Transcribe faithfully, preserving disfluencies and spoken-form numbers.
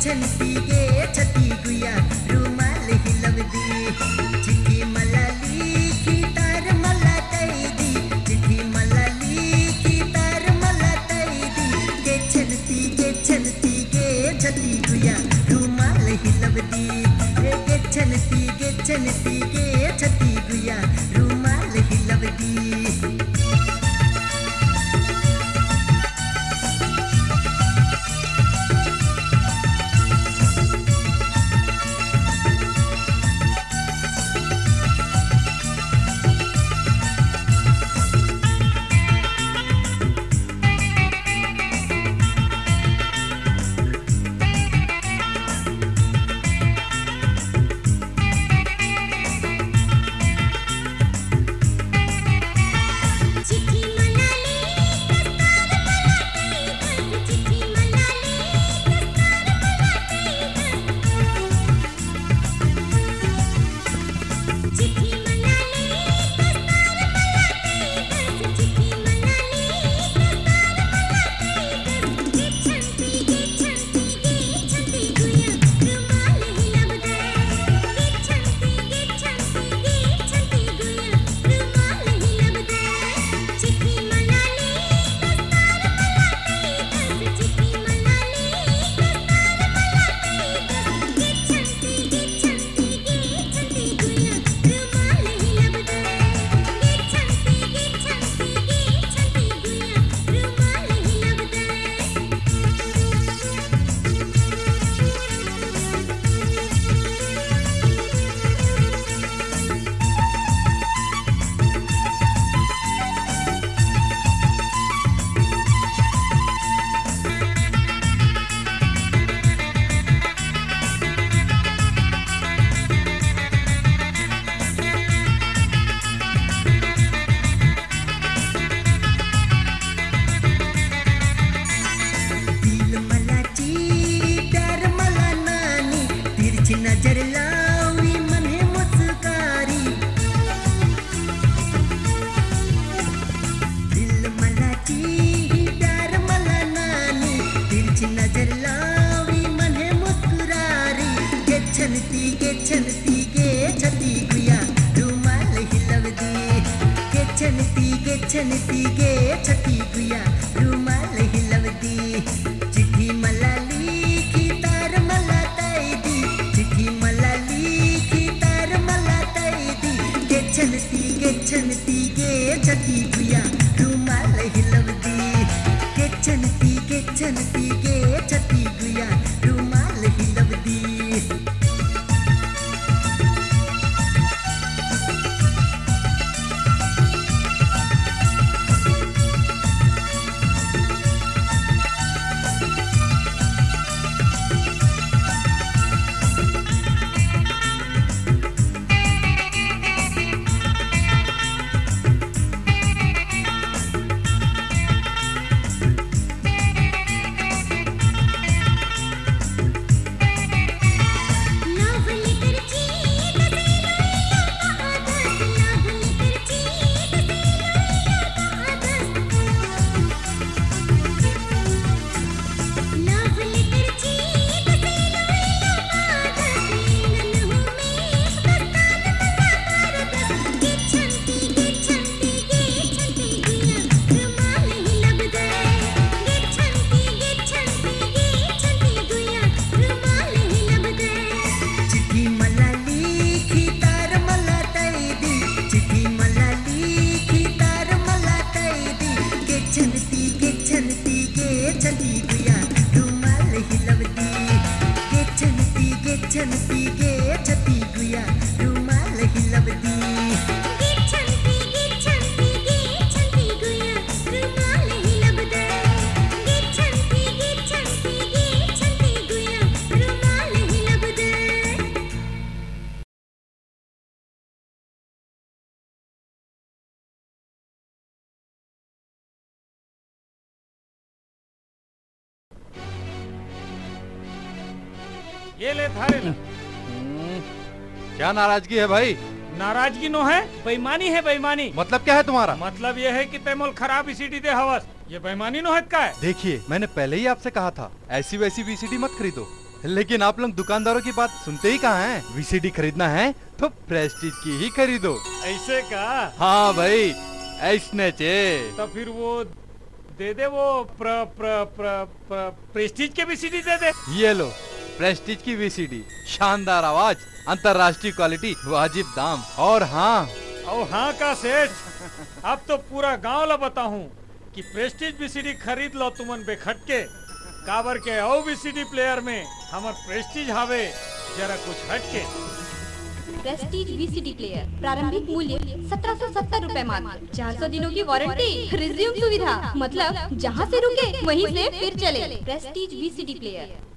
छनतीगे छती गुया रुमाल हिलवदी चिट्ठी मला लिखी तार मला तैदी चिट्ठी मला लिखी तार मला तैदी गे छनतीगे छनतीगे छती गुया रुमाल हिलवदी गे छनतीगे छनतीगे छती गुया रुमाल हिलवदी नजर लावी मने मुस्कारी दिल मलाची प्यार मला नानी तिरछी नजर लावी मने मुस्कुरारी गे छनती गे छनती गे छती गुया रुमाल हिलवदी गे छनती गे छनती गे छती गुया रुमाल हिलवदी चिट्ठी मला लिखी तार मला तैदी चिट्ठी मला लिखी तार मला तैदी गे छनती गे छनती गे छती गुया रुमाल हिलवदी गे छनती गे छनती गे छती गुया रुमाल हिलवदी छनती गे छती गुया रुमाल हिलवदी गे छनती गे छनती गे छती गुया रुमाल हिलवदी गे छनती गे छनती गे छती गुया रुमाल हिलवदी ये ले थारे ना। क्या नाराजगी है भाई? नाराजगी नो है, बेईमानी है बेईमानी। मतलब क्या है तुम्हारा? मतलब ये है कि तैमोल खराब वीसीडी दे हवस, ये बेईमानी नो है का है? देखिए मैंने पहले ही आपसे कहा था ऐसी वैसी वीसीडी मत खरीदो। लेकिन आप लोग दुकानदारों की बात सुनते ही कहाँ हैं? वीसीडी खरीदना है तो प्रेस्टीज की ही खरीदो। ऐसे का? हाँ भाई, ऐसने चे। तो फिर वो दे दे, वो प्र, प्र, प्र, प्र, प्रेस्टीज के वीसीडी दे दे। ये लो प्रेस्टीज की वीसीडी, शानदार आवाज, अंतरराष्ट्रीय क्वालिटी, वाजिब दाम। और हाँ ओ हाँ का सेठ, अब तो पूरा गांव ला बताऊं कि प्रेस्टीज वीसीडी खरीद लो तुमन बेखटके। काबर के ओ वीसीडी प्लेयर में हमर प्रेस्टीज हावे जरा कुछ हटके। प्रेस्टीज वीसीडी प्लेयर, प्रारंभिक मूल्य सत्रह सौ सत्तर रूपए मात्र, चार सौ दिनों की वारंटी, रिज्यूम सुविधा, मतलब जहाँ से रुके वहीं से फिर चले। Prestige VCD player.